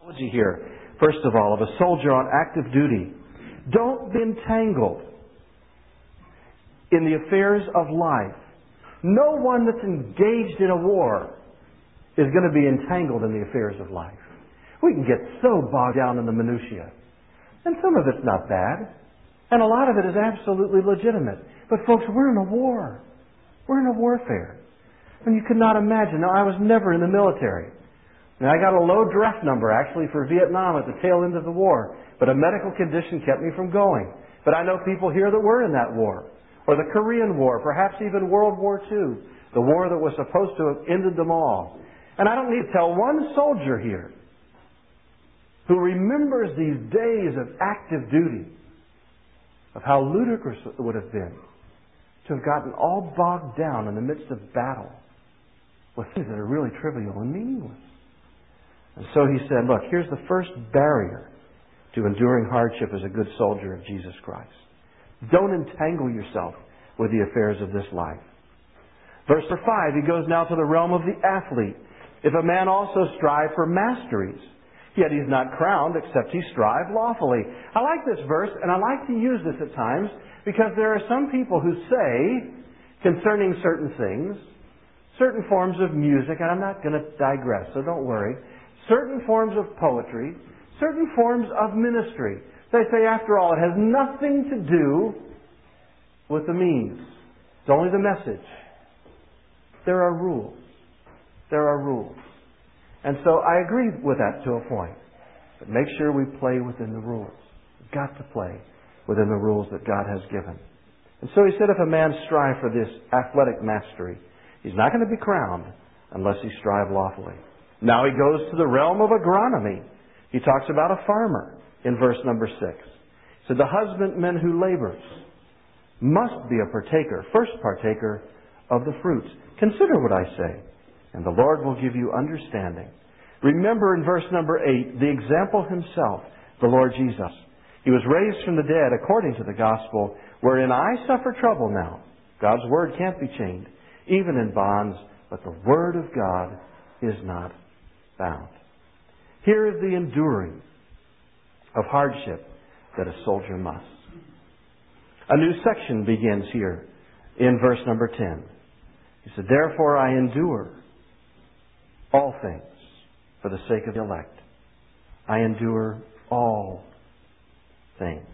Here, first of all, of a soldier on active duty. Don't be entangled in the affairs of life. No one that's engaged in a war is going to be entangled in the affairs of life. We can get so bogged down in the minutiae. And some of it's not bad. And a lot of it is absolutely legitimate. But folks, we're in a war. We're in a warfare. And you could not imagine. Now, I was never in the military. And I got a low draft number, actually, for Vietnam at the tail end of the war. But a medical condition kept me from going. But I know people here that were in that war. Or the Korean War, perhaps even World War II. The war that was supposed to have ended them all. And I don't need to tell one soldier here who remembers these days of active duty of how ludicrous it would have been to have gotten all bogged down in the midst of battle with things that are really trivial and meaningless. And so he said, look, here's the first barrier to enduring hardship as a good soldier of Jesus Christ. Don't entangle yourself with the affairs of this life. Verse 5, he goes now to the realm of the athlete. If a man also strive for masteries, yet he's not crowned except he strive lawfully. I like this verse, and I like to use this at times, because there are some people who say, concerning certain things, certain forms of music, and I'm not going to digress, so don't worry, certain forms of poetry, certain forms of ministry. They say, after all, it has nothing to do with the means. It's only the message. There are rules. There are rules. And so I agree with that to a point. But make sure we play within the rules. We've got to play within the rules that God has given. And so he said, if a man strive for this athletic mastery, he's not going to be crowned unless he strive lawfully. Now he goes to the realm of agronomy. He talks about a farmer in verse number 6. He said, the husbandman who labors must be a partaker, first partaker of the fruits. Consider what I say, and the Lord will give you understanding. Remember in verse number 8, the example himself, the Lord Jesus. He was raised from the dead according to the gospel, wherein I suffer trouble now. God's word can't be chained, even in bonds, but the word of God is not bound. Here is the enduring of hardship that a soldier must. A new section begins here in verse number 10. He said, therefore I endure all things for the sake of the elect. I endure all things.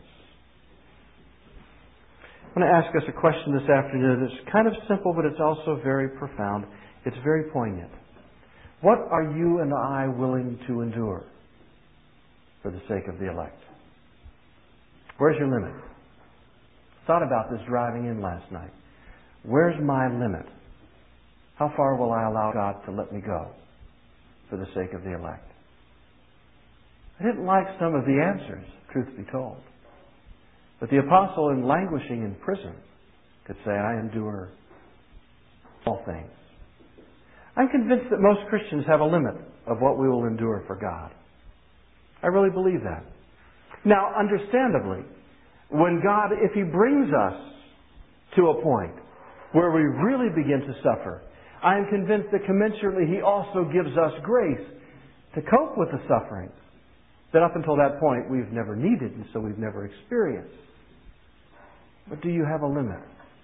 I want to ask us a question this afternoon that's kind of simple, but it's also very profound. It's very poignant. What are you and I willing to endure for the sake of the elect? Where's your limit? Thought about this driving in last night. Where's my limit? How far will I allow God to let me go for the sake of the elect? I didn't like some of the answers, truth be told. But the apostle, in languishing in prison, could say, I endure all things. I'm convinced that most Christians have a limit of what we will endure for God. I really believe that. Now, understandably, when God, if He brings us to a point where we really begin to suffer, I am convinced that commensurately He also gives us grace to cope with the sufferings that up until that point we've never needed and so we've never experienced. But do you have a limit?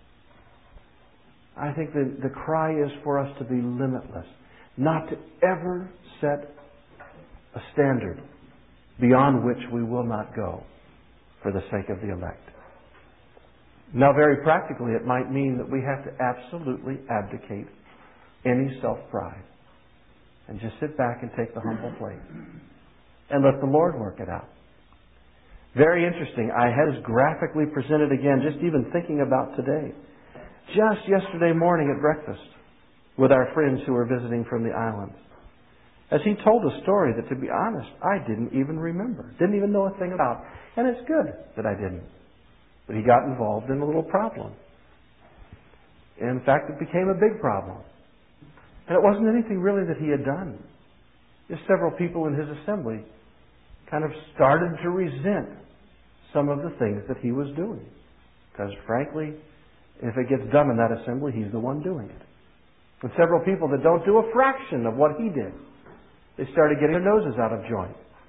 I think that the cry is for us to be limitless, not to ever set a standard beyond which we will not go for the sake of the elect. Now, very practically, it might mean that we have to absolutely abdicate any self-pride and just sit back and take the humble plate and let the Lord work it out. Very interesting. I had this graphically presented again, just even thinking about today. Just yesterday morning at breakfast with our friends who were visiting from the islands. As he told a story that, to be honest, I didn't even remember. Didn't even know a thing about. And it's good that I didn't. But he got involved in a little problem. And in fact, it became a big problem. And it wasn't anything really that he had done. Just several people in his assembly kind of started to resent some of the things that he was doing. Because frankly, if it gets done in that assembly, he's the one doing it. And several people that don't do a fraction of what he did, they started getting their noses out of joint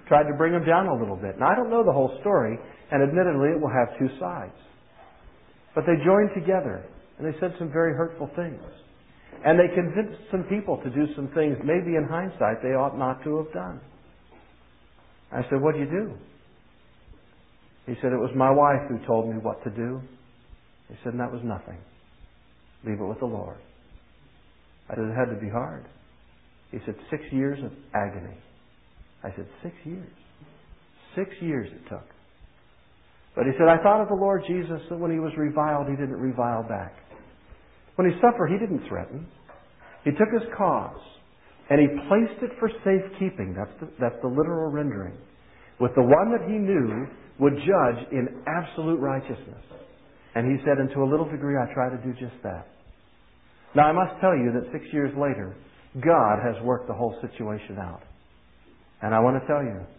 tried to bring him down a little bit. Now, I don't know the whole story, and admittedly it will have two sides. But they joined together, and they said some very hurtful things. And they convinced some people to do some things maybe in hindsight they ought not to have done. I said, "What did you do?" He said, "It was my wife who told me what to do." He said, "And that was nothing. Leave it with the Lord." I said, "It had to be hard." He said, 6 years of agony. I said, 6 years? 6 years it took. But he said, "I thought of the Lord Jesus, that when He was reviled, He didn't revile back. When He suffered, He didn't threaten. He took His cause, and He placed it for safekeeping." That's the literal rendering. With the one that He knew would judge in absolute righteousness. And he said, "And to a little degree, I try to do just that." Now, I must tell you that 6 years later, God has worked the whole situation out. And I want to tell you,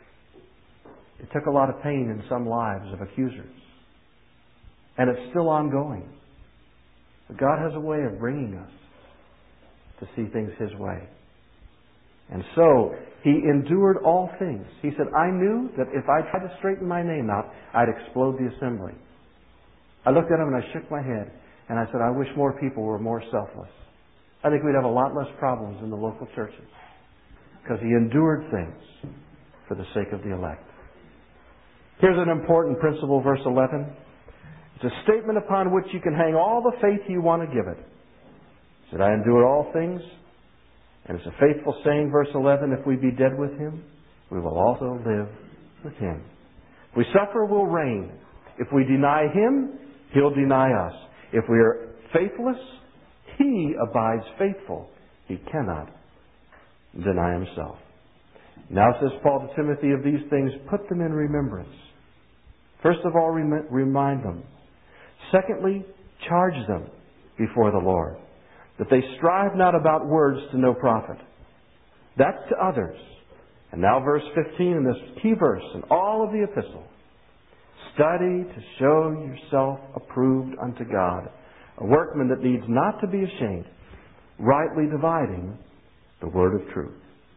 it took a lot of pain in some lives of accusers. And it's still ongoing. But God has a way of bringing us to see things His way. And so, He endured all things. He said, "I knew that if I tried to straighten my name out, I'd explode the assembly." I looked at Him and I shook my head. And I said, "I wish more people were more selfless. I think we'd have a lot less problems in the local churches." Because He endured things for the sake of the elect. Here's an important principle, verse 11. It's a statement upon which you can hang all the faith you want to give it. He said, "I endure all things." And it's a faithful saying, verse 11, if we be dead with Him, we will also live with Him. If we suffer, we'll reign. If we deny Him, He'll deny us. If we are faithless, He abides faithful. He cannot deny Himself. Now says Paul to Timothy, of these things, put them in remembrance. First of all, remind them. Secondly, charge them before the Lord, that they strive not about words to no profit. That's to others. And now verse 15, in this key verse in all of the epistle. Study to show yourself approved unto God, a workman that needs not to be ashamed, rightly dividing the word of truth.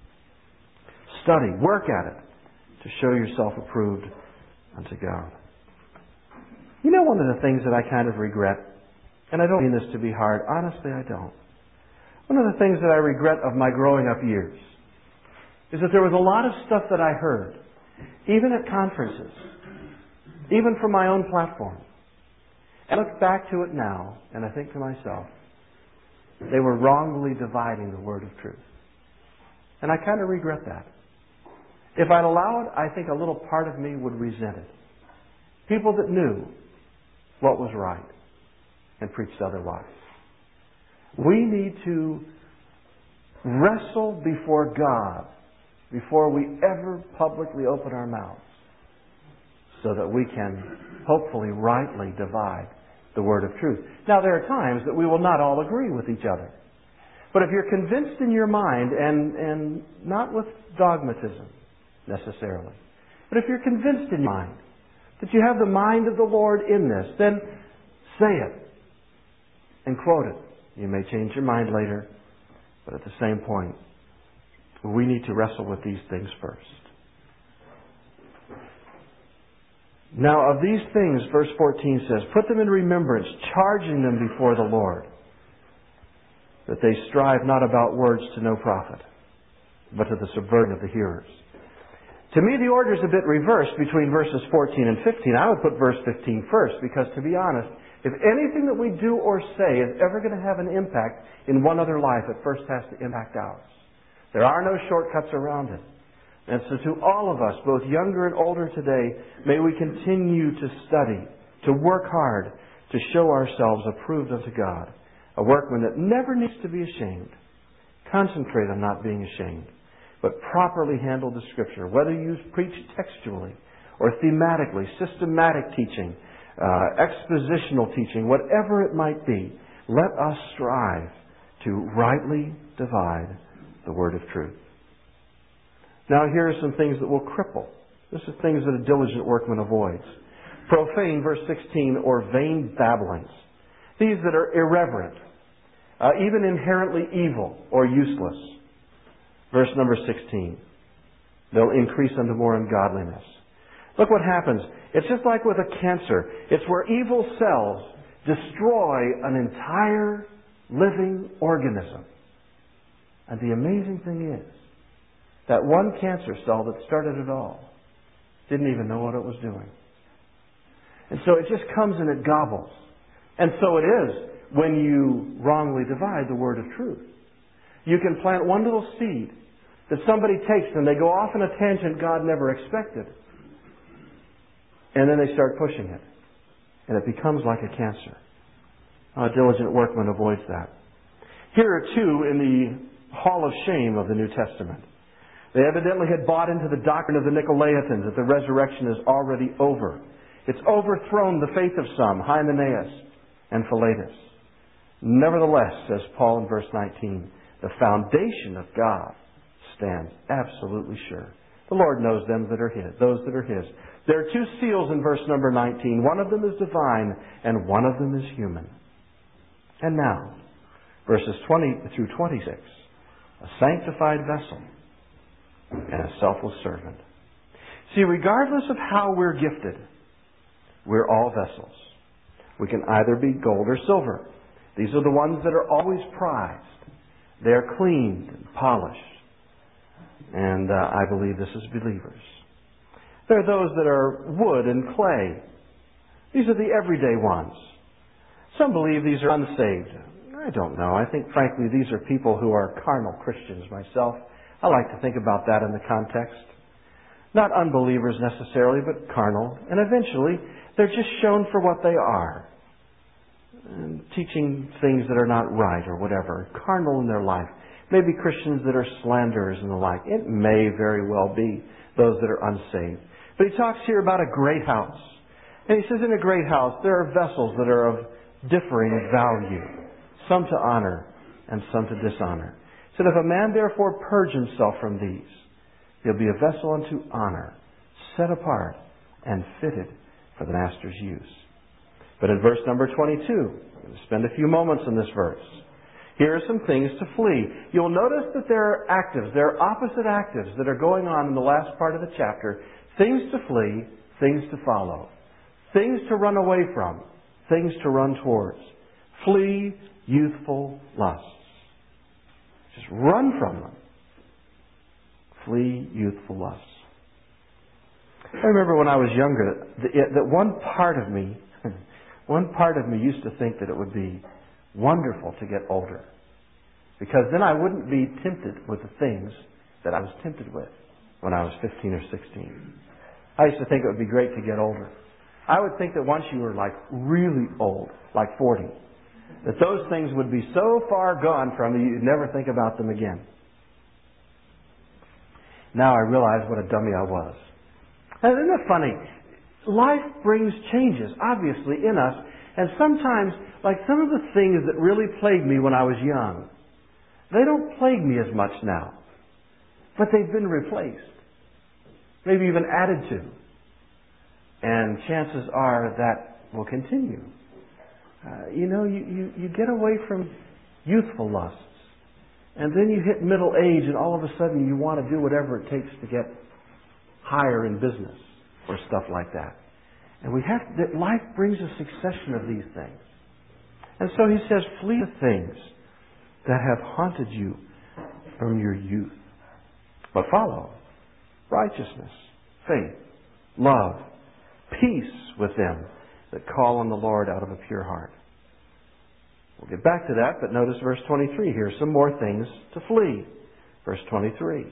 Study, work at it, to show yourself approved unto God. You know, one of the things that I kind of regret, and I don't mean this to be hard, honestly I don't. One of the things that I regret of my growing up years is that there was a lot of stuff that I heard, even at conferences, even from my own platform. I look back to it now, and I think to myself, they were wrongly dividing the word of truth. And I kind of regret that. If I'd allow it, I think a little part of me would resent it. People that knew what was right and preached otherwise. We need to wrestle before God before we ever publicly open our mouths, so that we can hopefully rightly divide the word of truth. Now, there are times that we will not all agree with each other. But if you're convinced in your mind, and not with dogmatism necessarily, but if you're convinced in your mind that you have the mind of the Lord in this, then say it and quote it. You may change your mind later, but at the same point, we need to wrestle with these things first. Now, of these things, verse 14 says, put them in remembrance, charging them before the Lord, that they strive not about words to no profit, but to the subverting of the hearers. To me, the order is a bit reversed between verses 14 and 15. I would put verse 15 first, because to be honest, if anything that we do or say is ever going to have an impact in one other life, it first has to impact ours. There are no shortcuts around it. And so to all of us, both younger and older today, may we continue to study, to work hard, to show ourselves approved unto God, a workman that never needs to be ashamed. Concentrate on not being ashamed, but properly handle the Scripture, whether you preach textually or thematically, systematic teaching, expositional teaching, whatever it might be. Let us strive to rightly divide the word of truth. Now, here are some things that will cripple. This is things that a diligent workman avoids. Profane, verse 16, or vain babblings. These that are irreverent, even inherently evil or useless. Verse number 16. they'll increase unto more ungodliness. Look what happens. It's just like with a cancer. It's where evil cells destroy an entire living organism. And the amazing thing is, that one cancer cell that started it all didn't even know what it was doing. And so it just comes and it gobbles. And so it is when you wrongly divide the word of truth. You can plant one little seed that somebody takes and they go off in a tangent God never expected. And then they start pushing it. And it becomes like a cancer. A diligent workman avoids that. Here are two in the hall of shame of the New Testament. They evidently had bought into the doctrine of the Nicolaitans that the resurrection is already over. It's overthrown the faith of some, Hymenaeus and Philetus. Nevertheless, says Paul in verse 19, the foundation of God stands absolutely sure. The Lord knows them that are His, those that are His. There are two seals in verse number 19. One of them is divine and one of them is human. And now, verses 20 through 26, a sanctified vessel and a selfless servant. See, regardless of how we're gifted, we're all vessels. We can either be gold or silver. These are the ones that are always prized. They're cleaned and polished. And I believe this is believers. There are those that are wood and clay. These are the everyday ones. Some believe these are unsaved. I don't know. I think, frankly, these are people who are carnal Christians myself. I like to think about that in the context. Not unbelievers necessarily, but carnal. And eventually, they're just shown for what they are. And teaching things that are not right or whatever. Carnal in their life. Maybe Christians that are slanderers and the like. It may very well be those that are unsaved. But he talks here about a great house. And he says in a great house there are vessels that are of differing value. Some to honor and some to dishonor. He said, if a man therefore purge himself from these, he'll be a vessel unto honor, set apart and fitted for the master's use. But in verse number 22, we'll spend a few moments in this verse. Here are some things to flee. You'll notice that there are actives, there are opposite actives that are going on in the last part of the chapter. Things to flee, things to follow. Things to run away from, things to run towards. Flee youthful lusts. Just run from them. Flee youthful lusts. I remember when I was younger that one part of me used to think that it would be wonderful to get older. Because then I wouldn't be tempted with the things that I was tempted with when I was 15 or 16. I used to think it would be great to get older. I would think that once you were like really old, like 40, that those things would be so far gone from you, you'd never think about them again. Now I realize what a dummy I was. And isn't it funny? Life brings changes, obviously, in us. And sometimes, like some of the things that really plagued me when I was young, they don't plague me as much now. But they've been replaced. Maybe even added to. And chances are that will continue. You get away from youthful lusts. And then you hit middle age and all of a sudden you want to do whatever it takes to get higher in business or stuff like that. And life brings a succession of these things. And so he says, flee the things that have haunted you from your youth. But follow righteousness, faith, love, peace with them that call on the Lord out of a pure heart. We'll get back to that, but notice verse 23. Here are some more things to flee. Verse 23.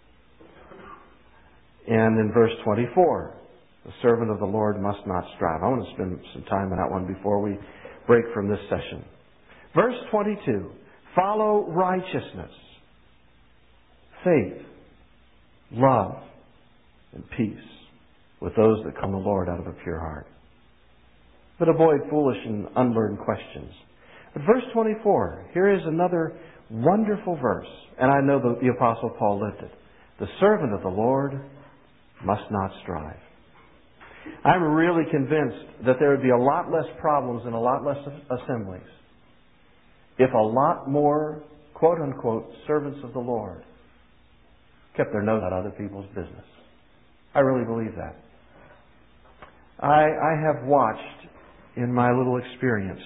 And in verse 24, the servant of the Lord must not strive. I want to spend some time on that one before we break from this session. Verse 22. Follow righteousness, faith, love, and peace with those that call on the Lord out of a pure heart. But avoid foolish and unlearned questions. But verse 24, here is another wonderful verse. And I know that the Apostle Paul lived it. The servant of the Lord must not strive. I'm really convinced that there would be a lot less problems and a lot less assemblies if a lot more, quote-unquote, servants of the Lord kept their nose out of other people's business. I really believe that. I have watched, in my little experience,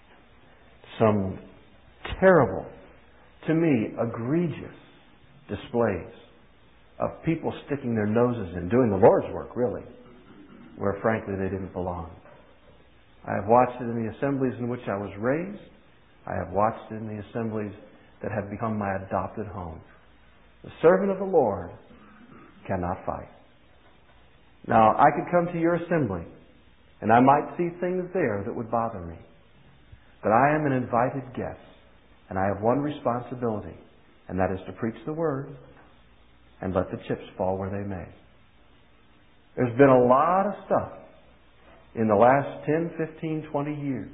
some terrible, to me, egregious displays of people sticking their noses in, doing the Lord's work, really, where frankly they didn't belong. I have watched it in the assemblies in which I was raised. I have watched it in the assemblies that have become my adopted home. The servant of the Lord cannot fight. Now, I could come to your assembly, and I might see things there that would bother me. But I am an invited guest, and I have one responsibility, and that is to preach the Word and let the chips fall where they may. There's been a lot of stuff in the last 10, 15, 20 years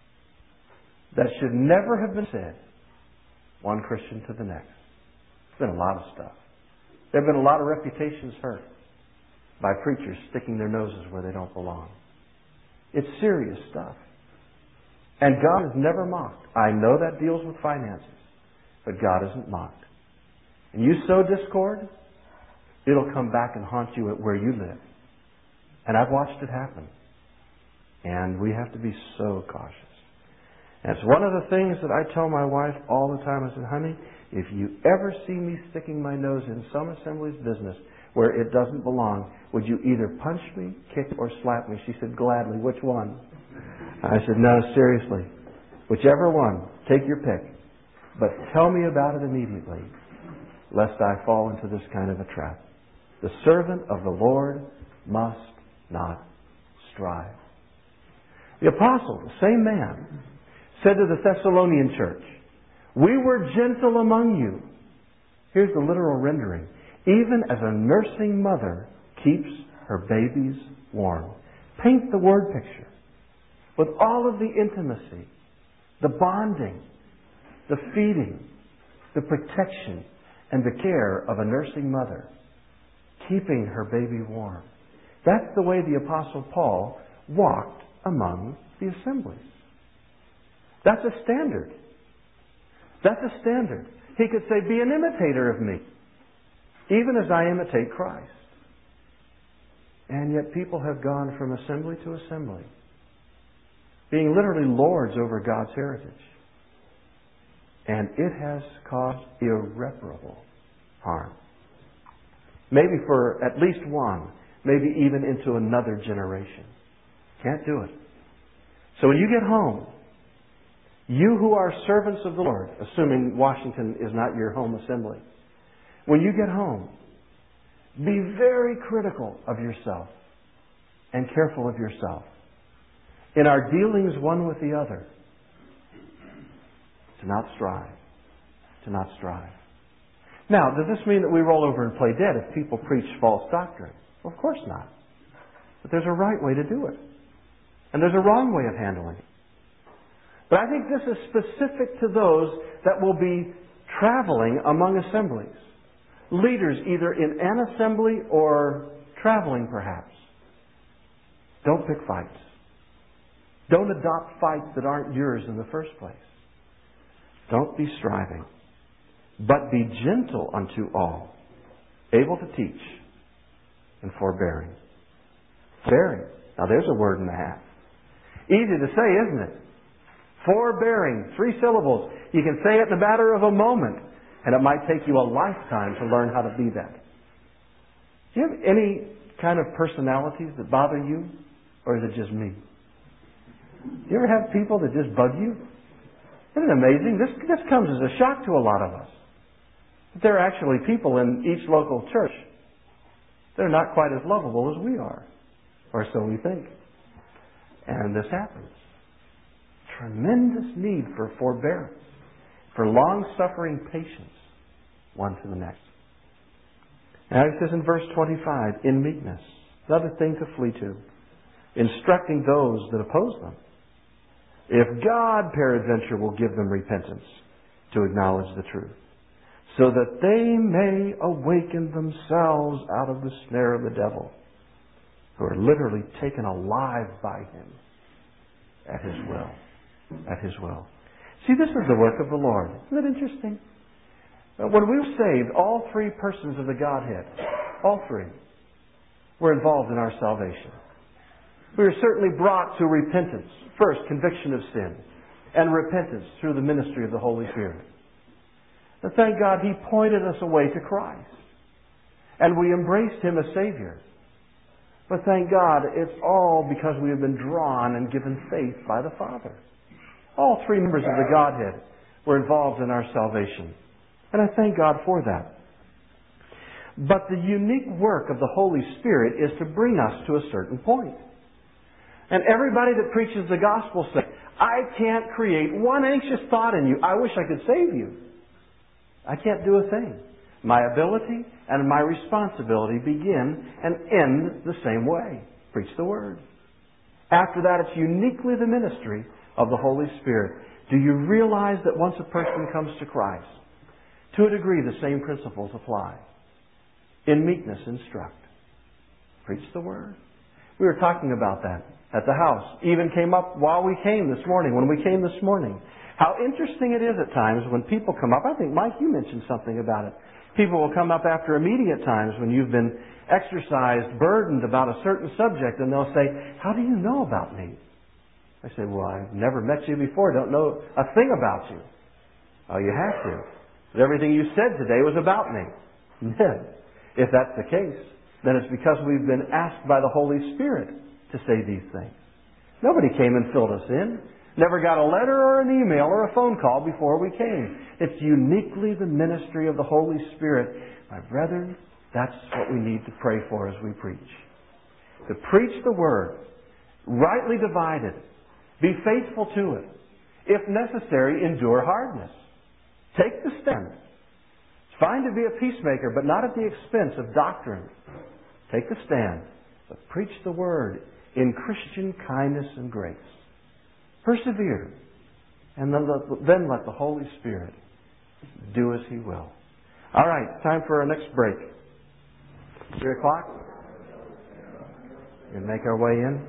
that should never have been said, one Christian to the next. There's been a lot of stuff. There have been a lot of reputations hurt by preachers sticking their noses where they don't belong. It's serious stuff. And God is never mocked. I know that deals with finances, but God isn't mocked. And you sow discord, it'll come back and haunt you at where you live. And I've watched it happen. And we have to be so cautious. And it's one of the things that I tell my wife all the time. I said, honey, if you ever see me sticking my nose in some assembly's business where it doesn't belong, would you either punch me, kick or slap me? She said, gladly. Which one? I said, no, seriously. Whichever one. Take your pick. But tell me about it immediately, lest I fall into this kind of a trap. The servant of the Lord must not strive. The apostle, the same man, said to the Thessalonian church, we were gentle among you. Here's the literal rendering. Even as a nursing mother keeps her babies warm. Paint the word picture with all of the intimacy, the bonding, the feeding, the protection, and the care of a nursing mother, keeping her baby warm. That's the way the Apostle Paul walked among the assemblies. That's a standard. That's a standard. He could say, be an imitator of me, even as I imitate Christ. And yet people have gone from assembly to assembly, being literally lords over God's heritage. And it has caused irreparable harm. Maybe for at least one, maybe even into another generation. Can't do it. So when you get home, you who are servants of the Lord, assuming Washington is not your home assembly, when you get home, be very critical of yourself and careful of yourself in our dealings one with the other. To not strive. To not strive. Now, does this mean that we roll over and play dead if people preach false doctrine? Well, of course not. But there's a right way to do it. And there's a wrong way of handling it. But I think this is specific to those that will be traveling among assemblies. Leaders either in an assembly or traveling perhaps. Don't pick fights. Don't adopt fights that aren't yours in the first place. Don't be striving. But be gentle unto all, able to teach, and forbearing. Forbearing. Now there's a word and a half. Easy to say, isn't it? Forbearing. 3 syllables. You can say it in a matter of a moment, and it might take you a lifetime to learn how to be that. Do you have any kind of personalities that bother you, or is it just me? Do you ever have people that just bug you? Isn't it amazing? This comes as a shock to a lot of us. There are actually people in each local church that are not quite as lovable as we are. Or so we think. And this happens. Tremendous need for forbearance, for long-suffering patience, one to the next. Now he says in verse 25, in meekness, another thing to flee to, instructing those that oppose them. If God, peradventure, will give them repentance to acknowledge the truth, so that they may awaken themselves out of the snare of the devil, who are literally taken alive by him at his will. At his will. See, this is the work of the Lord. Isn't it interesting? When we were saved, all three persons of the Godhead, all three, were involved in our salvation. We were certainly brought to repentance. First, conviction of sin, and repentance through the ministry of the Holy Spirit. And thank God He pointed us away to Christ. And we embraced Him as Savior. But thank God it's all because we have been drawn and given faith by the Father. All three members of the Godhead were involved in our salvation. And I thank God for that. But the unique work of the Holy Spirit is to bring us to a certain point. And everybody that preaches the gospel says, I can't create one anxious thought in you. I wish I could save you. I can't do a thing. My ability and my responsibility begin and end the same way. Preach the Word. After that, it's uniquely the ministry of the Holy Spirit. Do you realize that once a person comes to Christ, to a degree the same principles apply? In meekness instruct. Preach the Word. We were talking about that at the house. Even came up while we came this morning, when we came this morning. How interesting it is at times when people come up. I think, Mike, you mentioned something about it. People will come up after immediate times when you've been exercised, burdened about a certain subject, and they'll say, how do you know about me? I say, well, I've never met you before. Don't know a thing about you. Oh, you have to. But everything you said today was about me. If that's the case, then it's because we've been asked by the Holy Spirit to say these things. Nobody came and filled us in. Never got a letter or an email or a phone call before we came. It's uniquely the ministry of the Holy Spirit. My brethren, that's what we need to pray for as we preach. To preach the Word, rightly divided, be faithful to it. If necessary, endure hardness. Take the stand. It's fine to be a peacemaker, but not at the expense of doctrine. Take the stand, but preach the Word in Christian kindness and grace. Persevere, and then let the Holy Spirit do as He will. All right, time for our next break. 3 o'clock? We make our way in.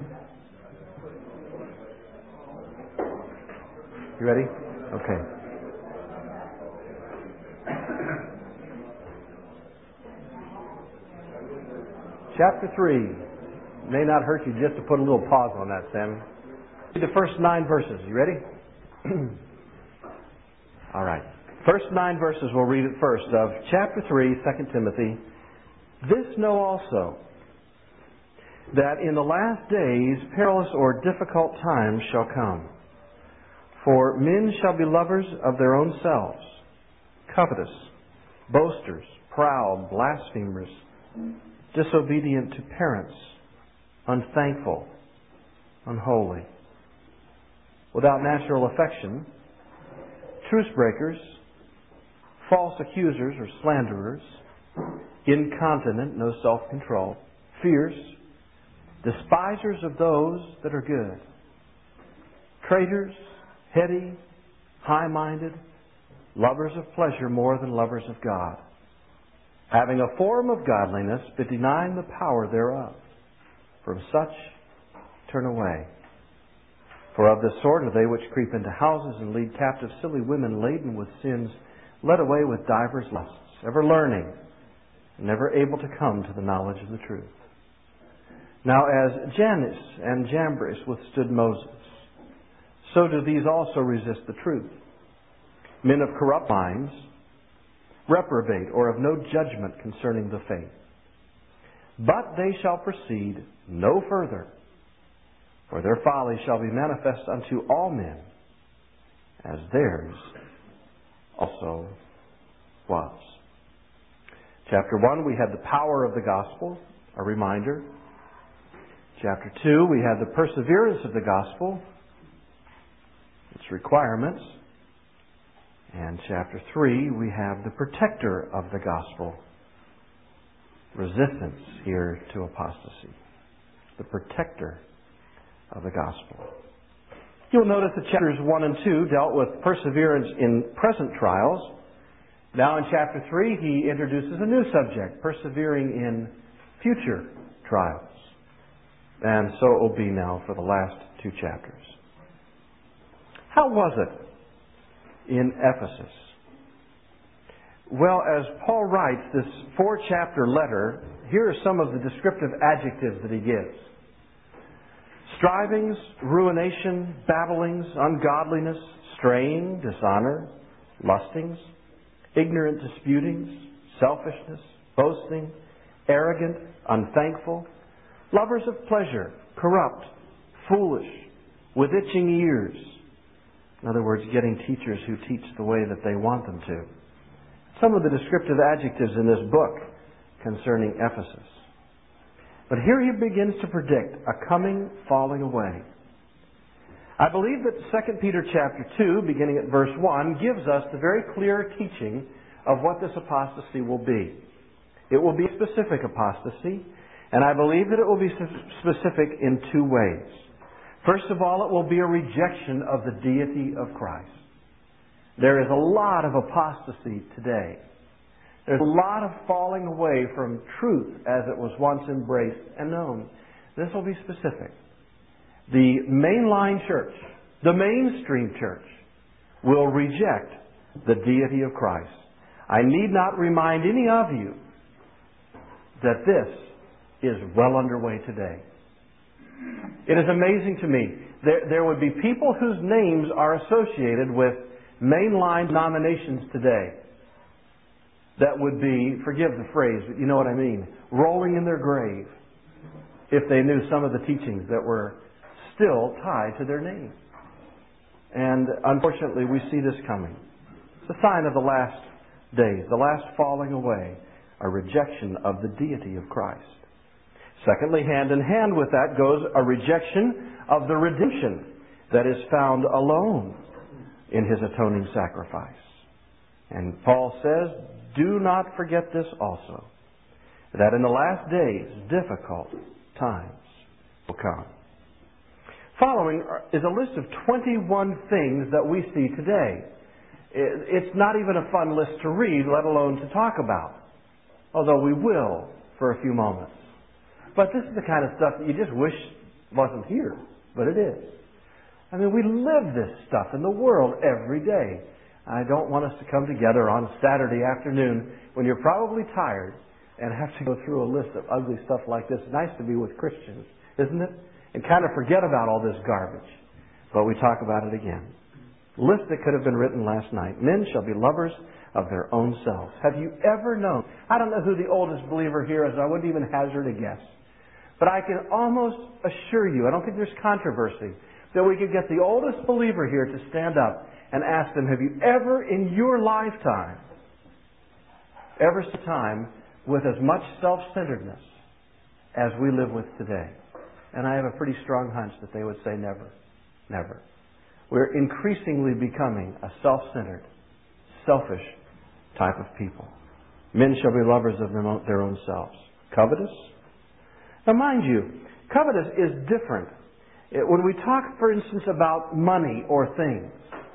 You ready? Okay. Chapter 3. May not hurt you just to put a little pause on that, Sammy. Read the first 9 verses. You ready? All right. First 9 verses, we'll read it first, of chapter 3, 2 Timothy. This know also, that in the last days perilous or difficult times shall come. For men shall be lovers of their own selves, covetous, boasters, proud, blasphemers, disobedient to parents, unthankful, unholy, without natural affection, truce breakers, false accusers or slanderers, incontinent, no self-control, fierce, despisers of those that are good, traitors, heady, high-minded, lovers of pleasure more than lovers of God, having a form of godliness, but denying the power thereof. From such turn away. For of this sort are they which creep into houses and lead captive silly women laden with sins, led away with divers lusts, ever learning, never able to come to the knowledge of the truth. Now as Jannes and Jambres withstood Moses, so do these also resist the truth. Men of corrupt minds, reprobate, or of no judgment concerning the faith. But they shall proceed no further, for their folly shall be manifest unto all men, as theirs also was. Chapter 1, we had the power of the gospel, a reminder. Chapter 2, we had the perseverance of the gospel, its requirements. And chapter 3, we have the protector of the gospel, resistance here to apostasy. The protector of the gospel. You'll notice that chapters 1 and 2 dealt with perseverance in present trials. Now in chapter 3, he introduces a new subject, persevering in future trials. And so it will be now for the last 2 chapters. How was it in Ephesus? Well, as Paul writes this 4-chapter letter, here are some of the descriptive adjectives that he gives. Strivings, ruination, babblings, ungodliness, straying, dishonor, lustings, ignorant disputings, selfishness, boasting, arrogant, unthankful, lovers of pleasure, corrupt, foolish, with itching ears. In other words, getting teachers who teach the way that they want them to. Some of the descriptive adjectives in this book concerning Ephesus. But here he begins to predict a coming falling away. I believe that 2 Peter chapter 2, beginning at verse 1, gives us the very clear teaching of what this apostasy will be. It will be a specific apostasy, and I believe that it will be specific in two ways. First of all, it will be a rejection of the deity of Christ. There is a lot of apostasy today. There's a lot of falling away from truth as it was once embraced and known. This will be specific. The mainline church, the mainstream church, will reject the deity of Christ. I need not remind any of you that this is well underway today. It is amazing to me. There would be people whose names are associated with mainline denominations today that would be, forgive the phrase, but you know what I mean, rolling in their grave if they knew some of the teachings that were still tied to their name. And unfortunately, we see this coming. It's a sign of the last days, the last falling away, a rejection of the deity of Christ. Secondly, hand in hand with that goes a rejection of the redemption that is found alone in His atoning sacrifice. And Paul says, do not forget this also, that in the last days difficult times will come. Following is a list of 21 things that we see today. It's not even a fun list to read, let alone to talk about, although we will for a few moments. But this is the kind of stuff that you just wish wasn't here, but it is. I mean, we live this stuff in the world every day. I don't want us to come together on Saturday afternoon when you're probably tired and have to go through a list of ugly stuff like this. It's nice to be with Christians, isn't it? And kind of forget about all this garbage. But we talk about it again. List that could have been written last night. Men shall be lovers of their own selves. Have you ever known? I don't know who the oldest believer here is. I wouldn't even hazard a guess. But I can almost assure you, I don't think there's controversy, that we could get the oldest believer here to stand up and ask them, have you ever in your lifetime ever spent time with as much self-centeredness as we live with today? And I have a pretty strong hunch that they would say never. Never. We're increasingly becoming a self-centered, selfish type of people. Men shall be lovers of their own selves. Covetous. Now mind you, covetous is different. When we talk, for instance, about money or things,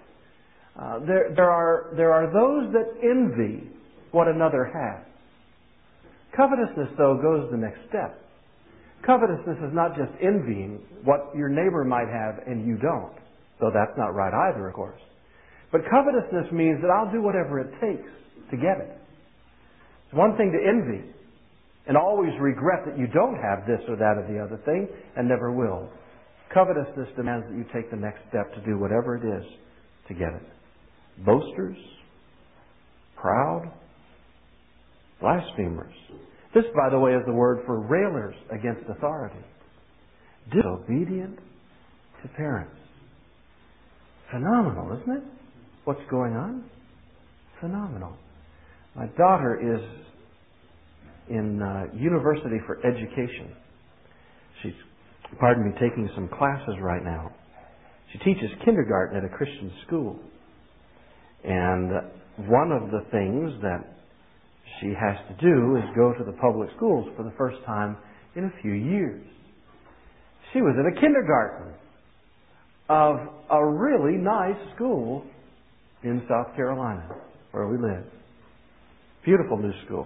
there are those that envy what another has. Covetousness, though, goes the next step. Covetousness is not just envying what your neighbor might have and you don't, though that's not right either, of course. But covetousness means that I'll do whatever it takes to get it. It's one thing to envy and always regret that you don't have this or that or the other thing and never will. Covetousness demands that you take the next step to do whatever it is to get it. Boasters, proud, blasphemers. This, by the way, is the word for railers against authority. Disobedient to parents. Phenomenal, isn't it? What's going on? Phenomenal. My daughter is in University for Education. She's, taking some classes right now. She teaches kindergarten at a Christian school. And one of the things that she has to do is go to the public schools for the first time in a few years. She was in a kindergarten of a really nice school in South Carolina, where we live. Beautiful new school.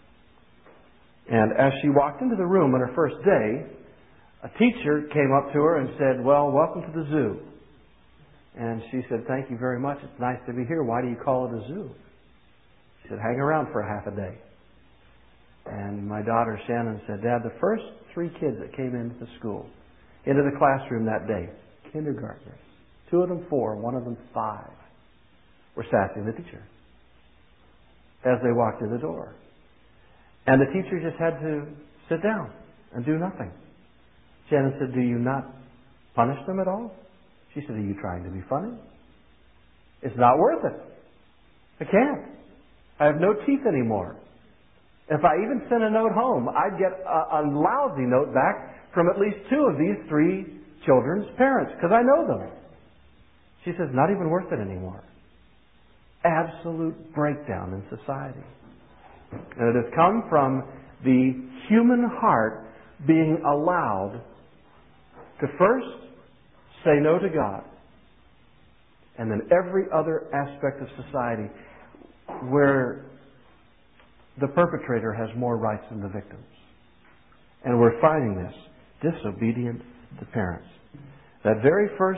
And as she walked into the room on her first day, a teacher came up to her and said, well, welcome to the zoo. And she said, thank you very much. It's nice to be here. Why do you call it a zoo? She said, hang around for a half a day. And my daughter Shannon said, Dad, the first 3 kids that came into the school, into the classroom that day, kindergartners, 2 of them 4, 1 of them 5, were sassing the teacher as they walked in the door. And the teacher just had to sit down and do nothing. Shannon said, do you not punish them at all? She said, are you trying to be funny? It's not worth it. I can't. I have no teeth anymore. If I even sent a note home, I'd get a lousy note back from at least 2 of these 3 children's parents, because I know them. She says, not even worth it anymore. Absolute breakdown in society. And it has come from the human heart being allowed to first say no to God, and then every other aspect of society where the perpetrator has more rights than the victims. And we're finding this disobedience to parents. That very first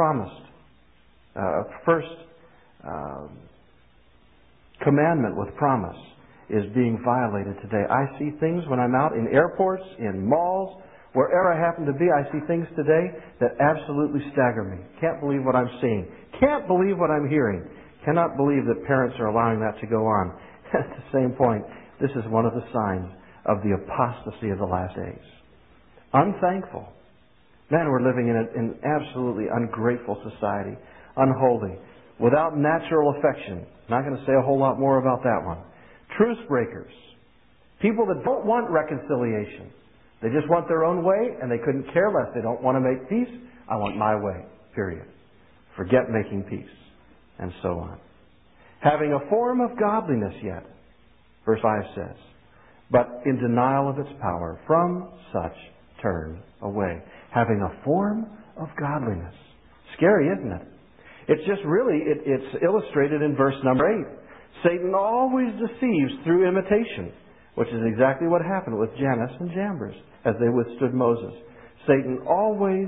commandment with promise is being violated today. I see things when I'm out in airports, in malls, wherever I happen to be, I see things today that absolutely stagger me. Can't believe what I'm seeing. Can't believe what I'm hearing. Cannot believe that parents are allowing that to go on. At the same point, this is one of the signs of the apostasy of the last days. Unthankful. Man, we're living in an absolutely ungrateful society. Unholy. Without natural affection. Not going to say a whole lot more about that one. Truce breakers. People that don't want reconciliation. They just want their own way, and they couldn't care less. They don't want to make peace. I want my way. Period. Forget making peace. And so on. Having a form of godliness yet, verse 5 says, but in denial of its power, from such turn away. Having a form of godliness. Scary, isn't it? It's just really, it's illustrated in verse number 8. Satan always deceives through imitation, which is exactly what happened with Jannes and Jambres as they withstood Moses. Satan always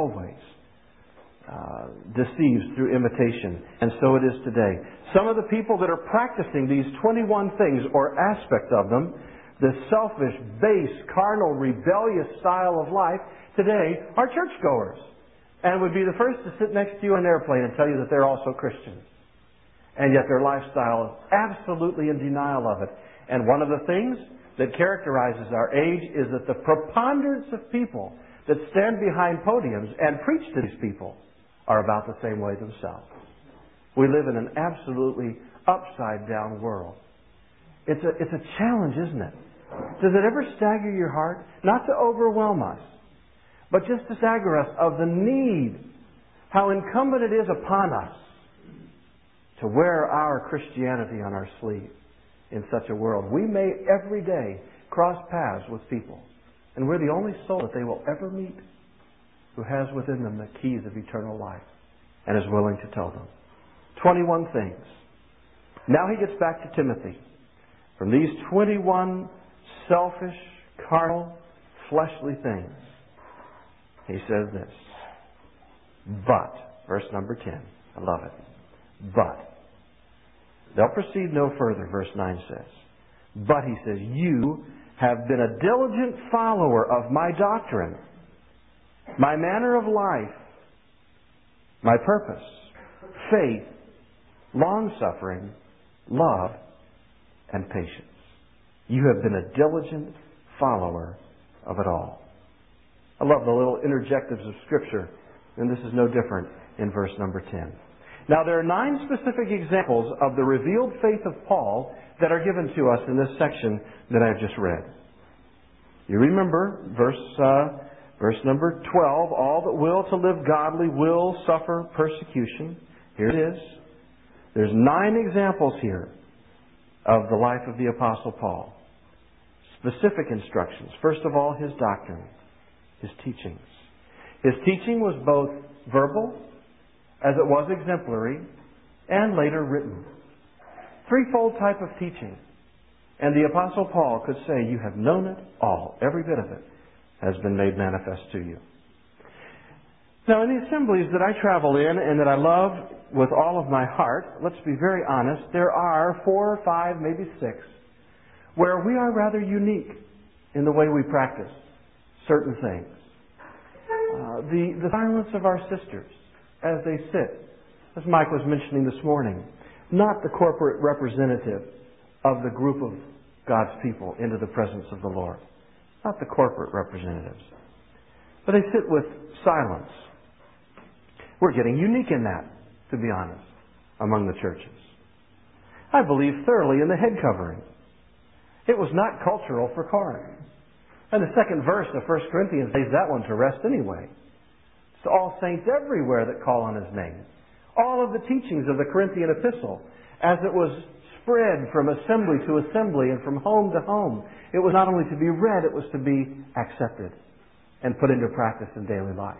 deceives through imitation, and so it is today. Some of the people that are practicing these 21 things, or aspect of them, the selfish, base, carnal, rebellious style of life, today are churchgoers, and would be the first to sit next to you on an airplane and tell you that they're also Christians. And yet their lifestyle is absolutely in denial of it. And one of the things that characterizes our age is that the preponderance of people that stand behind podiums and preach to these people are about the same way themselves. We live in an absolutely upside-down world. It's a challenge, isn't it? Does it ever stagger your heart? Not to overwhelm us, but just to stagger us of the need, how incumbent it is upon us to wear our Christianity on our sleeve in such a world. We may every day cross paths with people, and we're the only soul that they will ever meet who has within them the keys of eternal life and is willing to tell them. 21 things. Now he gets back to Timothy. From these 21 selfish, carnal, fleshly things, he says this. But, verse number 10, I love it. But, they'll proceed no further, verse 9 says. But, he says, you have been a diligent follower of my doctrine, my manner of life, my purpose, faith, long-suffering, love, and patience. You have been a diligent follower of it all. I love the little interjectives of Scripture, and this is no different in verse number 10. Now, there are 9 specific examples of the revealed faith of Paul that are given to us in this section that I've just read. You remember verse number 12, all that will to live godly will suffer persecution. Here it is. There's 9 examples here of the life of the Apostle Paul. Specific instructions. First of all, his doctrine, his teachings. His teaching was both verbal, as it was exemplary, and later written. Threefold type of teaching. And the Apostle Paul could say, you have known it all. Every bit of it has been made manifest to you. Now, in the assemblies that I travel in and that I love, with all of my heart, let's be very honest, there are 4 or 5, maybe 6, where we are rather unique in the way we practice certain things. The silence of our sisters as they sit, as Mike was mentioning this morning, not the corporate representative of the group of God's people into the presence of the Lord. Not the corporate representatives. But they sit with silence. We're getting unique in that, to be honest, among the churches. I believe thoroughly in the head covering. It was not cultural for Corinth. And the second verse of 1 Corinthians lays that one to rest anyway. It's all saints everywhere that call on His name. All of the teachings of the Corinthian epistle, as it was spread from assembly to assembly and from home to home, it was not only to be read, it was to be accepted and put into practice in daily life.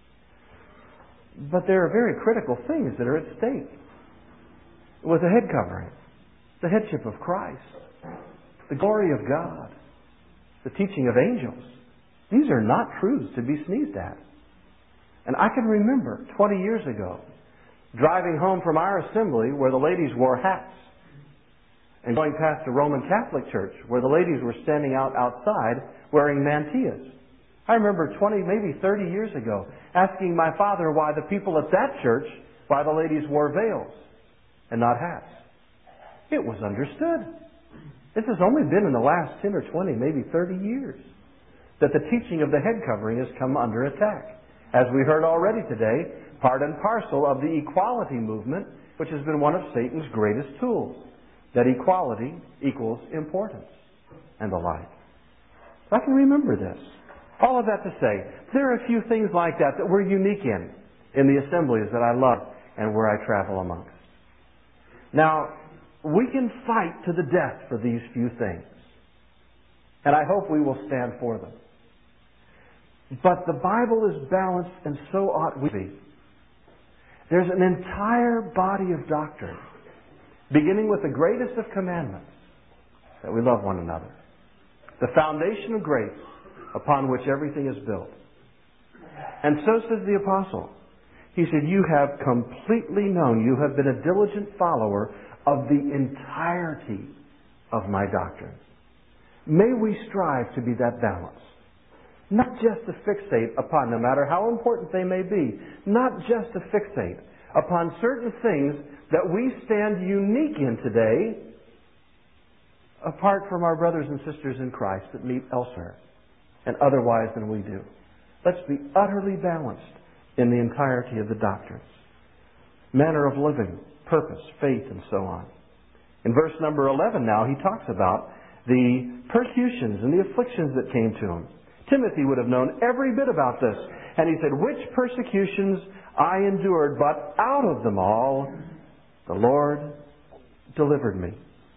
But there are very critical things that are at stake with the head covering, the headship of Christ, the glory of God, the teaching of angels. These are not truths to be sneezed at. And I can remember 20 years ago driving home from our assembly where the ladies wore hats and going past a Roman Catholic church where the ladies were standing outside wearing mantillas. I remember 20, maybe 30 years ago asking my father why the people at that church, why the ladies wore veils and not hats. It was understood. This has only been in the last 10 or 20, maybe 30 years that the teaching of the head covering has come under attack. As we heard already today, part and parcel of the equality movement, which has been one of Satan's greatest tools. That equality equals importance and the like. I can remember this. All of that to say, there are a few things like that that we're unique in the assemblies that I love and where I travel amongst. Now, we can fight to the death for these few things. And I hope we will stand for them. But the Bible is balanced, and so ought we be. There's an entire body of doctrine, beginning with the greatest of commandments, that we love one another. The foundation of grace upon which everything is built. And so says the apostle. He said, you have completely known, you have been a diligent follower of the entirety of my doctrine. May we strive to be that balance. Not just to fixate upon, no matter how important they may be, not just to fixate upon certain things that we stand unique in today, apart from our brothers and sisters in Christ that meet elsewhere and otherwise than we do. Let's be utterly balanced in the entirety of the doctrines. Manner of living, purpose, faith, and so on. In verse number 11 now, he talks about the persecutions and the afflictions that came to him. Timothy would have known every bit about this. And he said, which persecutions I endured, but out of them all, the Lord delivered me.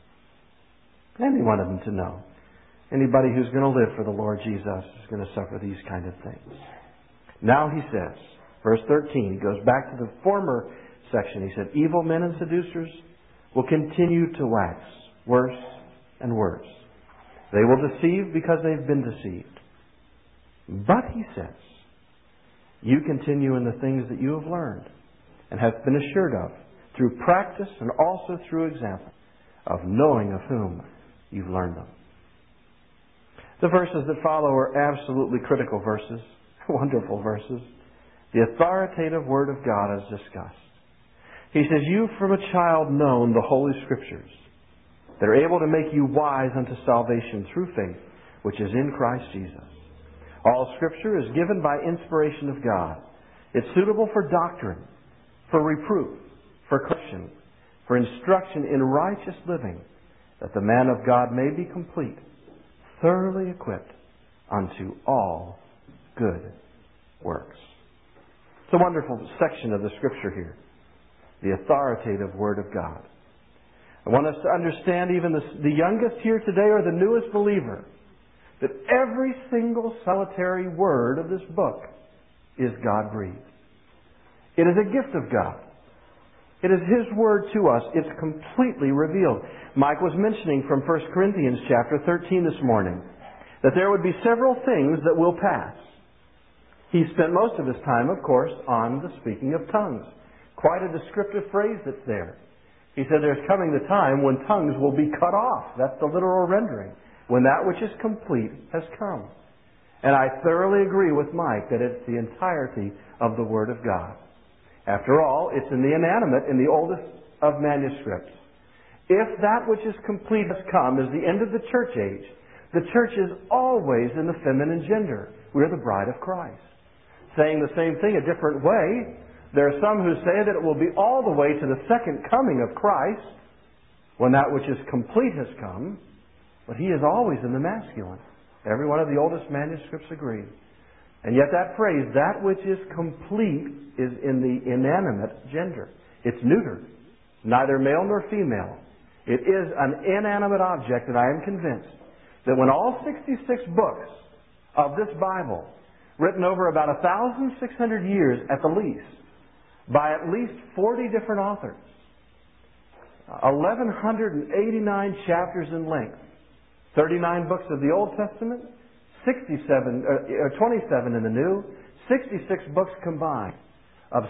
And he wanted them to know. Anybody who's going to live for the Lord Jesus is going to suffer these kind of things. Now he says, verse 13, he goes back to the former section. He said, evil men and seducers will continue to wax worse and worse. They will deceive because they've been deceived. But, he says, you continue in the things that you have learned and have been assured of through practice and also through example of knowing of whom you've learned them. The verses that follow are absolutely critical verses, wonderful verses. The authoritative Word of God is discussed. He says, you've from a child known the Holy Scriptures. They're able to make you wise unto salvation through faith, which is in Christ Jesus. All Scripture is given by inspiration of God. It's suitable for doctrine, for reproof, for correction, for instruction in righteous living, that the man of God may be complete, thoroughly equipped unto all good works. It's a wonderful section of the Scripture here. The authoritative Word of God. I want us to understand even the youngest here today or the newest believer, that every single solitary word of this book is God-breathed. It is a gift of God. It is His Word to us. It's completely revealed. Mike was mentioning from 1 Corinthians chapter 13 this morning that there would be several things that will pass. He spent most of his time, of course, on the speaking of tongues, Quite a descriptive phrase that's there. He said there's coming the time when tongues will be cut off. That's the literal rendering. When that which is complete has come. And I thoroughly agree with Mike that it's the entirety of the Word of God. After all, it's in the inanimate, in the oldest of manuscripts. If that which is complete has come is the end of the church age, the church is always in the feminine gender. We're the bride of Christ. Saying the same thing a different way, there are some who say that it will be all the way to the second coming of Christ, when that which is complete has come, but He is always in the masculine. Every one of the oldest manuscripts agree. And yet that phrase, that which is complete, is in the inanimate gender. It's neutered. Neither male nor female. It is an inanimate object, and I am convinced that when all 66 books of this Bible, written over about 1,600 years at the least, by at least 40 different authors, 1,189 chapters in length, 39 books of the Old Testament, 27 in the New, 66 books combined, of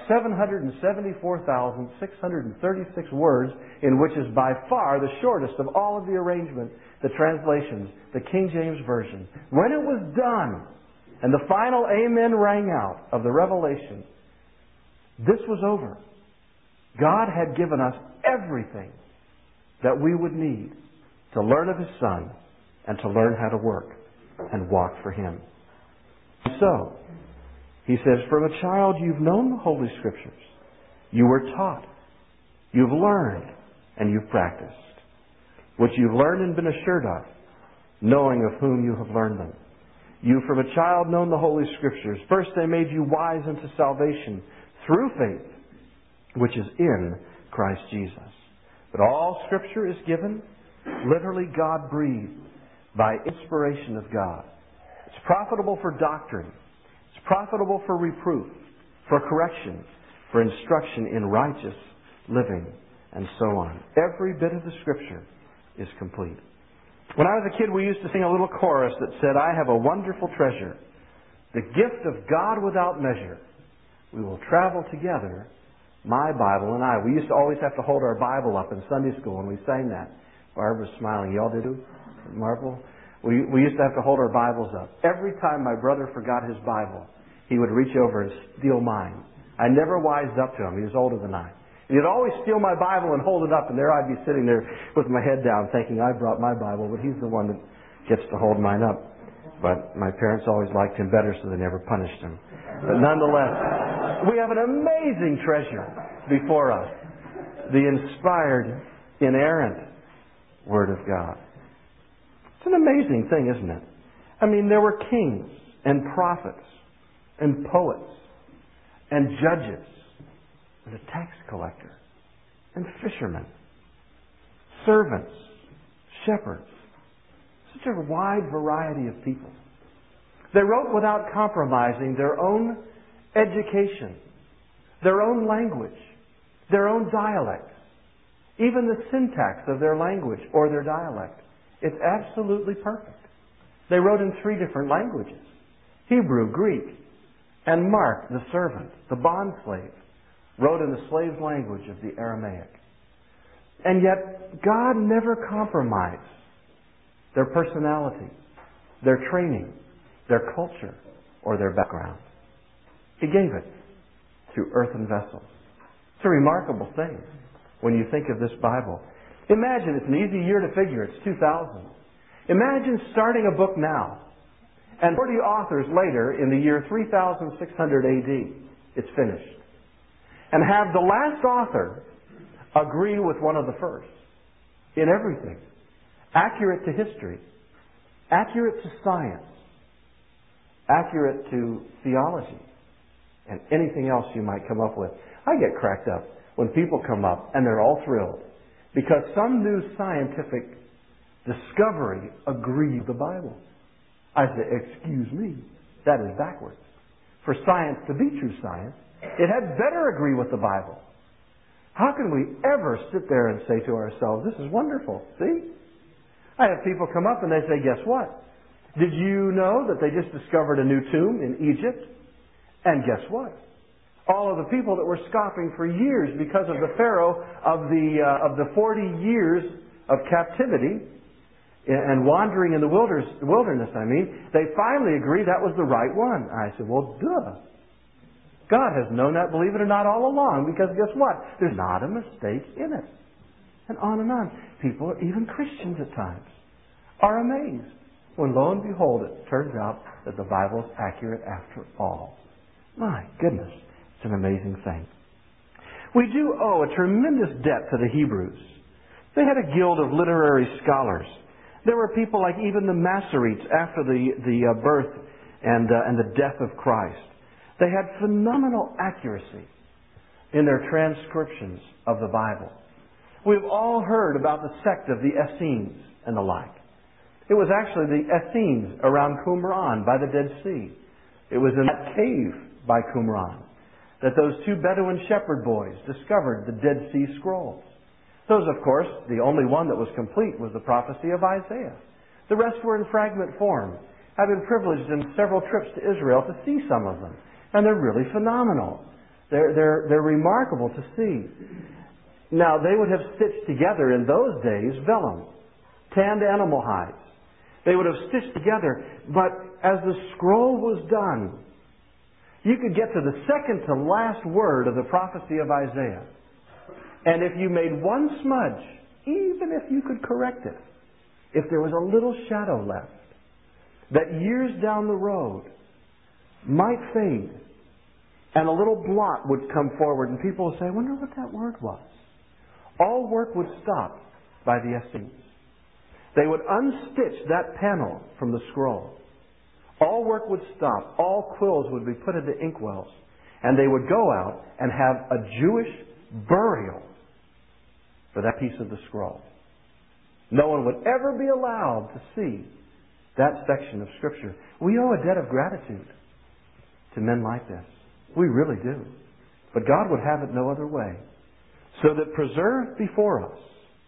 774,636 words, in which is by far the shortest of all of the arrangement, the translations, the King James Version. When it was done, and the final amen rang out of the revelation, this was over. God had given us everything that we would need to learn of His Son and to learn how to work and walk for Him. So, He says, from a child you've known the Holy Scriptures. You were taught. You've learned. And you've practiced. Which you've learned and been assured of, knowing of whom you have learned them. You from a child known the Holy Scriptures. First they made you wise unto salvation through faith, which is in Christ Jesus. But all Scripture is given, literally God-breathed, by inspiration of God. It's profitable for doctrine. It's profitable for reproof, for correction, for instruction in righteous living, and so on. Every bit of the Scripture is complete. When I was a kid, we used to sing a little chorus that said, I have a wonderful treasure, the gift of God without measure. We will travel together, my Bible and I. We used to always have to hold our Bible up in Sunday school when we sang that. Barbara's smiling. Y'all did too? Marvel? We used to have to hold our Bibles up. Every time my brother forgot his Bible, he would reach over and steal mine. I never wised up to him. He was older than I. And he'd always steal my Bible and hold it up, and there I'd be sitting there with my head down thinking I brought my Bible, but he's the one that gets to hold mine up. But my parents always liked him better, so they never punished him. But nonetheless, we have an amazing treasure before us. The inspired, inerrant Word of God. It's an amazing thing, isn't it? I mean, there were kings and prophets and poets and judges and a tax collector and fishermen, servants, shepherds, such a wide variety of people. They wrote without compromising their own education, their own language, their own dialects, even the syntax of their language or their dialect. It's absolutely perfect. They wrote in 3 different languages: Hebrew, Greek, and Mark, the servant, the bondslave, wrote in the slave's language of the Aramaic. And yet, God never compromised their personality, their training, their culture, or their background. He gave it through earthen vessels. It's a remarkable thing when you think of this Bible. Imagine, it's an easy year to figure, it's 2000. Imagine starting a book now, and 40 authors later, in the year 3600 AD, it's finished. And have the last author agree with one of the first in everything. Accurate to history, accurate to science, accurate to theology, and anything else you might come up with. I get cracked up when people come up and they're all thrilled because some new scientific discovery agrees with the Bible. I say, excuse me, that is backwards. For science to be true science, it had better agree with the Bible. How can we ever sit there and say to ourselves, this is wonderful, see? I have people come up and they say, guess what? Did you know that they just discovered a new tomb in Egypt? And guess what? All of the people that were scoffing for years because of the Pharaoh of the 40 years of captivity and wandering in the wilderness, they finally agreed that was the right one. I said, well, duh. God has known that, believe it or not, all along, because guess what? There's not a mistake in it. And on and on. People, even Christians at times, are amazed when lo and behold it turns out that the Bible is accurate after all. My goodness, it's an amazing thing. We do owe a tremendous debt to the Hebrews. They had a guild of literary scholars. There were people like even the Masoretes after the birth and the death of Christ. They had phenomenal accuracy in their transcriptions of the Bible. We've all heard about the sect of the Essenes and the like. It was actually the Essenes around Qumran by the Dead Sea. It was in that cave by Qumran that those two Bedouin shepherd boys discovered the Dead Sea Scrolls. Those, of course, the only one that was complete was the prophecy of Isaiah. The rest were in fragment form. I've been privileged in several trips to Israel to see some of them. And they're really phenomenal. They're remarkable to see. Now, they would have stitched together in those days vellum, tanned animal hides. They would have stitched together, but as the scroll was done, you could get to the second to last word of the prophecy of Isaiah. And if you made one smudge, even if you could correct it, if there was a little shadow left, that years down the road might fade, and a little blot would come forward, and people would say, I wonder what that word was. All work would stop by the Essenes. They would unstitch that panel from the scroll. All work would stop. All quills would be put into inkwells. And they would go out and have a Jewish burial for that piece of the scroll. No one would ever be allowed to see that section of Scripture. We owe a debt of gratitude to men like this. We really do. But God would have it no other way. So that preserved before us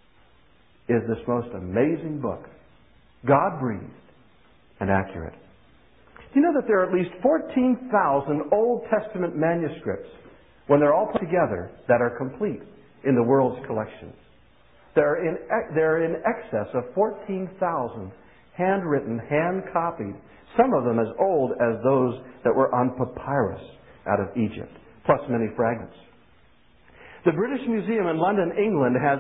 is this most amazing book, God-breathed and accurate. Do you know that there are at least 14,000 Old Testament manuscripts, when they're all put together, that are complete in the world's collections? There are in excess of 14,000 handwritten, hand-copied, some of them as old as those that were on papyrus out of Egypt, plus many fragments. The British Museum in London, England, has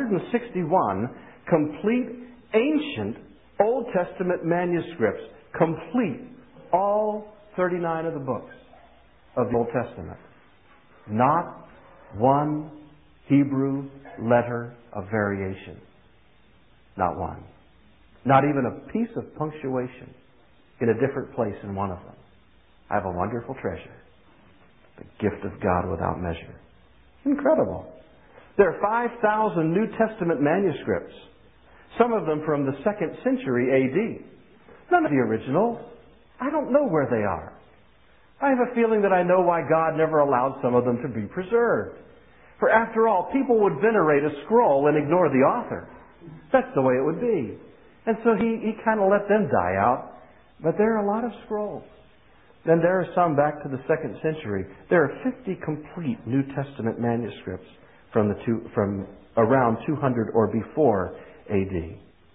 161 complete, ancient Old Testament manuscripts, complete, all 39 of the books of the Old Testament. Not one Hebrew letter of variation. Not one. Not even a piece of punctuation in a different place in one of them. I have a wonderful treasure. The gift of God without measure. Incredible. There are 5,000 New Testament manuscripts, some of them from the 2nd century A.D. None of the original. I don't know where they are. I have a feeling that I know why God never allowed some of them to be preserved. For after all, people would venerate a scroll and ignore the author. That's the way it would be. And so he kind of let them die out. But there are a lot of scrolls. Then there are some back to the 2nd century. There are 50 complete New Testament manuscripts from around 200 or before A.D.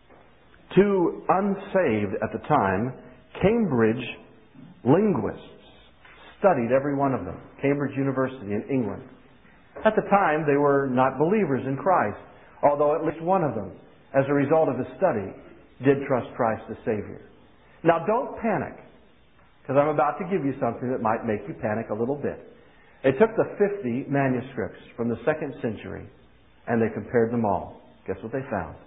Two unsaved at the time Cambridge linguists studied every one of them. Cambridge University in England. At the time, they were not believers in Christ, although at least one of them, as a result of his study, did trust Christ as Savior. Now, don't panic, because I'm about to give you something that might make you panic a little bit. They took the 50 manuscripts from the 2nd century, and they compared them all. Guess what they found?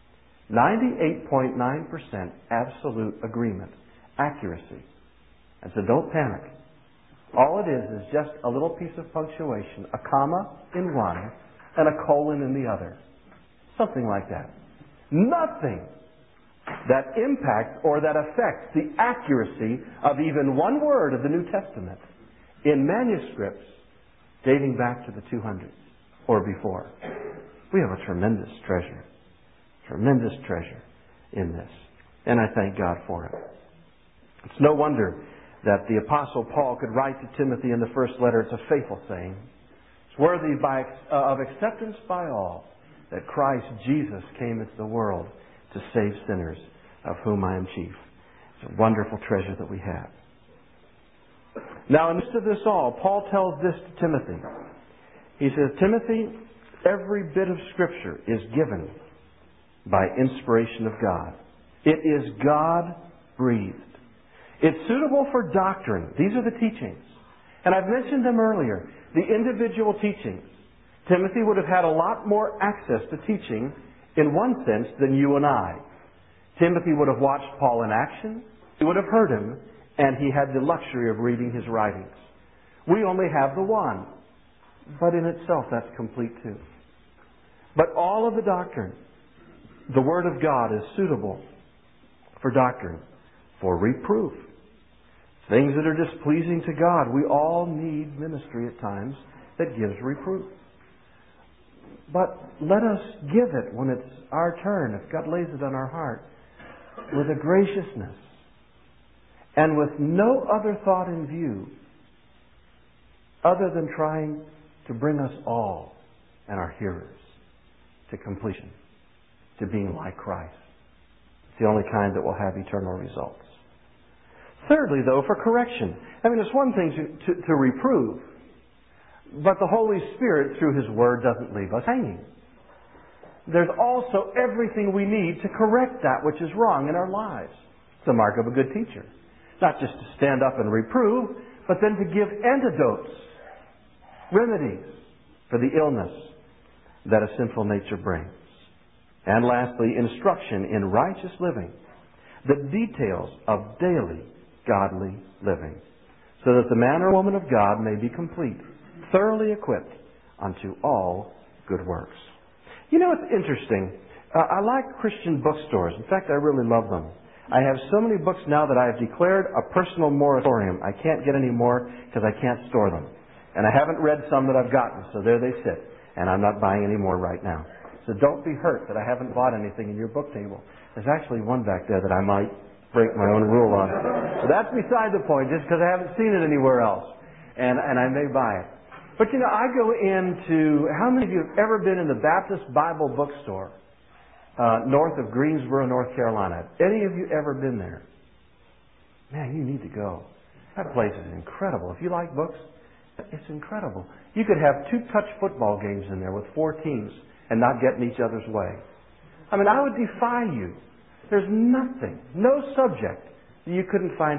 98.9% absolute agreement, accuracy. And so don't panic. All it is just a little piece of punctuation, a comma in one and a colon in the other. Something like that. Nothing that impacts or that affects the accuracy of even one word of the New Testament in manuscripts dating back to the 200s or before. We have a tremendous treasure in this. And I thank God for it. It's no wonder that the Apostle Paul could write to Timothy in the first letter. It's a faithful saying. It's worthy of acceptance by all, that Christ Jesus came into the world to save sinners, of whom I am chief. It's a wonderful treasure that we have. Now, in the midst of this all, Paul tells this to Timothy. He says, Timothy, every bit of Scripture is given by inspiration of God. It is God-breathed. It's suitable for doctrine. These are the teachings. And I've mentioned them earlier. The individual teachings. Timothy would have had a lot more access to teaching in one sense than you and I. Timothy would have watched Paul in action. He would have heard him. And he had the luxury of reading his writings. We only have the one. But in itself, that's complete too. But all of the doctrine, the Word of God is suitable for doctrine, for reproof. Things that are displeasing to God. We all need ministry at times that gives reproof. But let us give it when it's our turn, if God lays it on our heart, with a graciousness and with no other thought in view other than trying to bring us all and our hearers to completion, to being like Christ. It's the only kind that will have eternal results. Thirdly, though, for correction. I mean, it's one thing to reprove, but the Holy Spirit, through His Word, doesn't leave us hanging. There's also everything we need to correct that which is wrong in our lives. It's the mark of a good teacher. Not just to stand up and reprove, but then to give antidotes, remedies for the illness that a sinful nature brings. And lastly, instruction in righteous living, the details of daily godly living, so that the man or woman of God may be complete, thoroughly equipped unto all good works. You know, it's interesting. I like Christian bookstores. In fact, I really love them. I have so many books now that I have declared a personal moratorium. I can't get any more because I can't store them. And I haven't read some that I've gotten, so there they sit. And I'm not buying any more right now. So don't be hurt that I haven't bought anything in your book table. There's actually one back there that I might break my own rule on. So that's beside the point, just because I haven't seen it anywhere else. And I may buy it. But you know, I go into, how many of you have ever been in the Baptist Bible bookstore north of Greensboro, North Carolina? Have any of you ever been there? Man, you need to go. That place is incredible. If you like books, it's incredible. You could have 2 touch football games in there with 4 teams and not get in each other's way. I mean, I would defy you. There's nothing, no subject that you couldn't find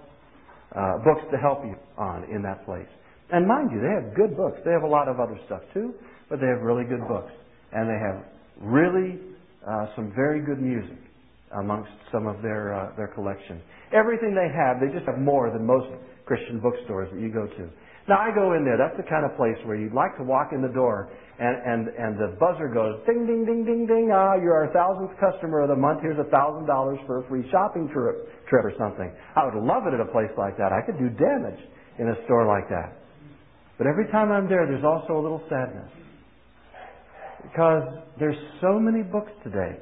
books to help you on in that place. And mind you, they have good books. They have a lot of other stuff too, but they have really good books. And they have really some very good music amongst some of their collection. Everything they have, they just have more than most Christian bookstores that you go to. Now, I go in there. That's the kind of place where you'd like to walk in the door and the buzzer goes, ding, ding, ding, ding, ding. You're our 1,000th customer of the month. Here's $1,000 for a free shopping trip or something. I would love it at a place like that. I could do damage in a store like that. But every time I'm there, there's also a little sadness. Because there's so many books today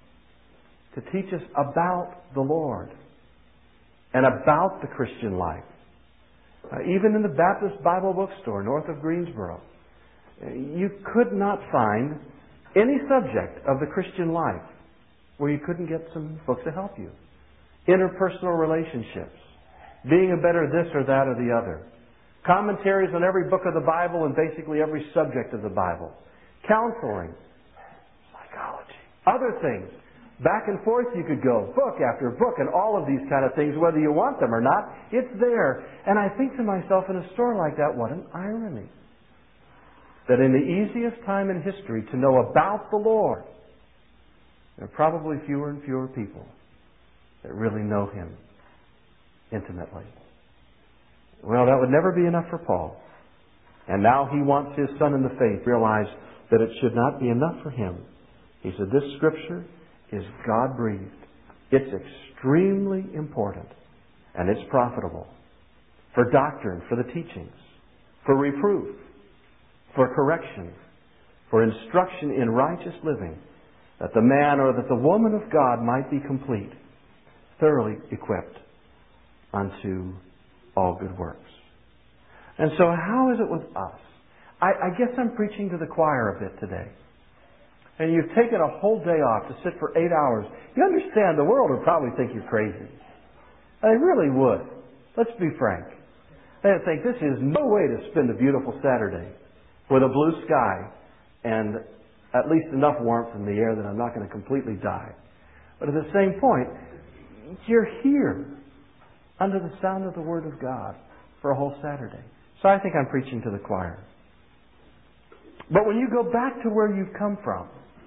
to teach us about the Lord and about the Christian life. Even in the Baptist Bible bookstore north of Greensboro, you could not find any subject of the Christian life where you couldn't get some books to help you. Interpersonal relationships, being a better this or that or the other, commentaries on every book of the Bible and basically every subject of the Bible, counseling, psychology, other things. Back and forth you could go, book after book, and all of these kind of things, whether you want them or not, it's there. And I think to myself, in a store like that, what an irony. That in the easiest time in history to know about the Lord, there are probably fewer and fewer people that really know Him intimately. Well, that would never be enough for Paul. And now he wants his son in the faith to realize that it should not be enough for him. He said, this Scripture is God-breathed. It's extremely important, and it's profitable for doctrine, for the teachings, for reproof, for correction, for instruction in righteous living, that the man or that the woman of God might be complete, thoroughly equipped unto all good works. And so how is it with us? I guess I'm preaching to the choir a bit today. And you've taken a whole day off to sit for 8 hours. You understand the world would probably think you're crazy. They really would. Let's be frank. They'd think this is no way to spend a beautiful Saturday with a blue sky and at least enough warmth in the air that I'm not going to completely die. But at the same point, you're here under the sound of the Word of God for a whole Saturday. So I think I'm preaching to the choir. But when you go back to where you've come from,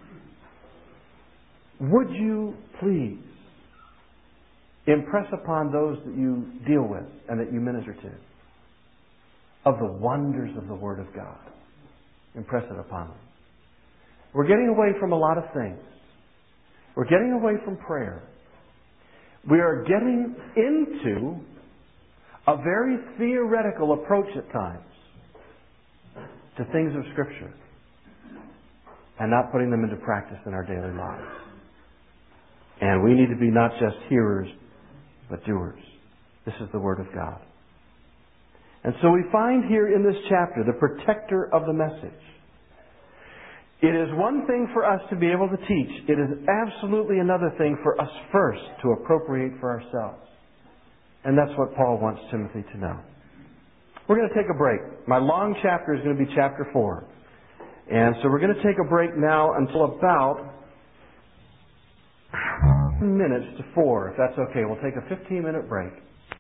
would you please impress upon those that you deal with and that you minister to of the wonders of the Word of God? Impress it upon them. We're getting away from a lot of things. We're getting away from prayer. We are getting into a very theoretical approach at times to things of Scripture and not putting them into practice in our daily lives. And we need to be not just hearers, but doers. This is the Word of God. And so we find here in this chapter the protector of the message. It is one thing for us to be able to teach. It is absolutely another thing for us first to appropriate for ourselves. And that's what Paul wants Timothy to know. We're going to take a break. My long chapter is going to be chapter 4. And so we're going to take a break now until about minutes to 4, if that's okay. We'll take a 15-minute break.